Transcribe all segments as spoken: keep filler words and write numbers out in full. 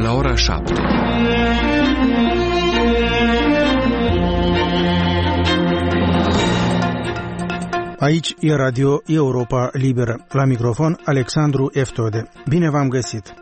la ora șapte. Aici e Radio Europa Liberă. La microfon, Alexandru Eftode. Bine v-am găsit!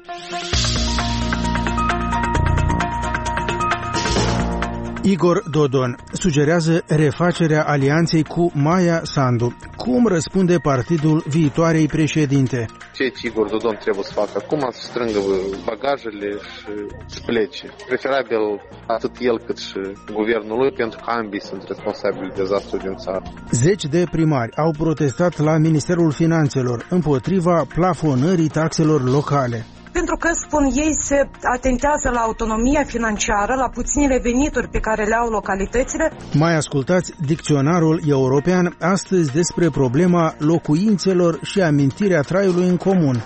Igor Dodon sugerează refacerea alianței cu Maia Sandu. Cum răspunde partidul viitoarei președinte? Ce Igor Dodon trebuie să facă acum? Să strângă bagajele și să plece. Preferabil atât el cât și guvernul lui, pentru că ambii sunt responsabili de dezastrul din țară. Zeci de primari au protestat la Ministerul Finanțelor împotriva plafonării taxelor locale. Pentru că, spun ei, se atentează la autonomia financiară, la puținile venituri pe care le au localitățile. Mai ascultați dicționarul european astăzi despre problema locuințelor și amintirea traiului în comun.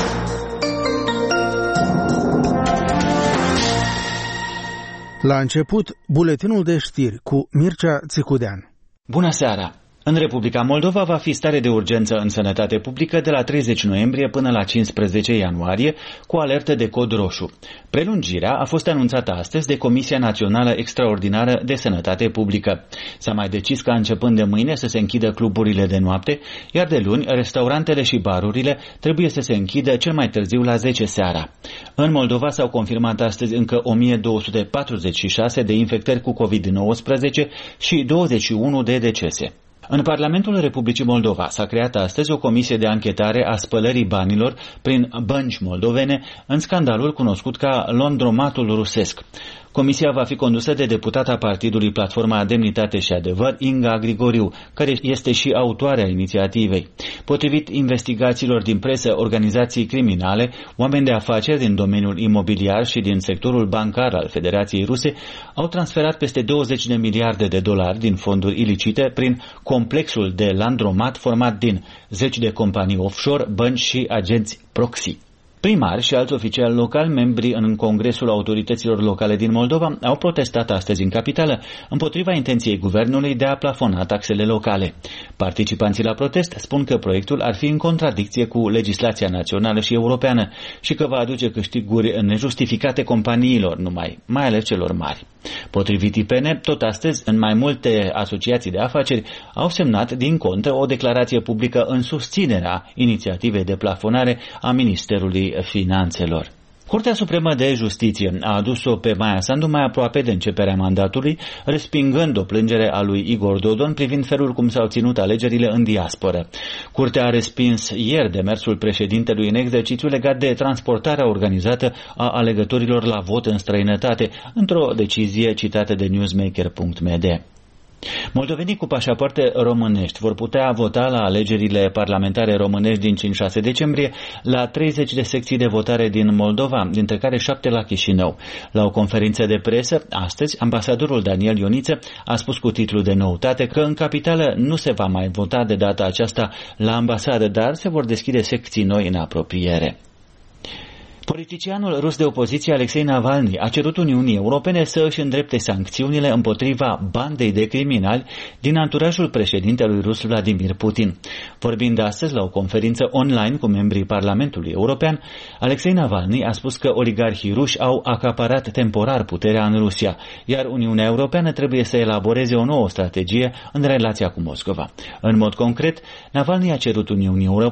La început, buletinul de știri cu Mircea Țicudean. Bună seara! În Republica Moldova va fi stare de urgență în sănătate publică de la treizeci noiembrie până la cincisprezece ianuarie, cu alertă de cod roșu. Prelungirea a fost anunțată astăzi de Comisia Națională Extraordinară de Sănătate Publică. S-a mai decis ca începând de mâine să se închidă cluburile de noapte, iar de luni restaurantele și barurile trebuie să se închidă cel mai târziu la zece seara. În Moldova s-au confirmat astăzi încă o mie două sute patruzeci și șase de infectări cu covid nouăsprezece și douăzeci și unu de decese. În Parlamentul Republicii Moldova s-a creat astăzi o comisie de anchetare a spălării banilor prin bănci moldovene în scandalul cunoscut ca Laundromatul rusesc. Comisia va fi condusă de deputata partidului Platforma Demnitate și Adevăr, Inga Grigoriu, care este și autoarea inițiativei. Potrivit investigațiilor din presă, organizații criminale, oameni de afaceri din domeniul imobiliar și din sectorul bancar al Federației Ruse au transferat peste douăzeci de miliarde de dolari din fonduri ilicite prin complexul de Laundromat format din zeci de companii offshore, bănci și agenți proxy. Primari și alți oficiali locali, membri în Congresul Autorităților Locale din Moldova, au protestat astăzi în capitală împotriva intenției guvernului de a plafona taxele locale. Participanții la protest spun că proiectul ar fi în contradicție cu legislația națională și europeană și că va aduce câștiguri nejustificate companiilor numai, mai ales celor mari. Potrivit I P N, tot astăzi, în mai multe asociații de afaceri au semnat din contră o declarație publică în susținerea inițiativei de plafonare a Ministerului Finanțelor. Curtea Supremă de Justiție a adus-o pe Maia Sandu mai aproape de începerea mandatului, respingând o plângere a lui Igor Dodon privind felul cum s-au ținut alegerile în diasporă. Curtea a respins ieri demersul președintelui în exercițiu legat de transportarea organizată a alegătorilor la vot în străinătate, într-o decizie citată de newsmaker punct m d. Moldovenii cu pașapoarte românești vor putea vota la alegerile parlamentare românești din cinci șase decembrie la treizeci de secții de votare din Moldova, dintre care șapte la Chișinău. La o conferință de presă, astăzi, ambasadorul Daniel Ioniță a spus cu titlu de noutate că în capitală nu se va mai vota de data aceasta la ambasadă, dar se vor deschide secții noi în apropiere. Politicianul rus de opoziție Alexei Navalny a cerut Uniunii Europene să își îndrepte sancțiunile împotriva bandei de criminali din anturajul președintelui rus Vladimir Putin. Vorbind astăzi la o conferință online cu membrii Parlamentului European, Alexei Navalny a spus că oligarhii ruși au acaparat temporar puterea în Rusia, iar Uniunea Europeană trebuie să elaboreze o nouă strategie în relația cu Moscova. În mod concret, Navalny a cerut Uniunii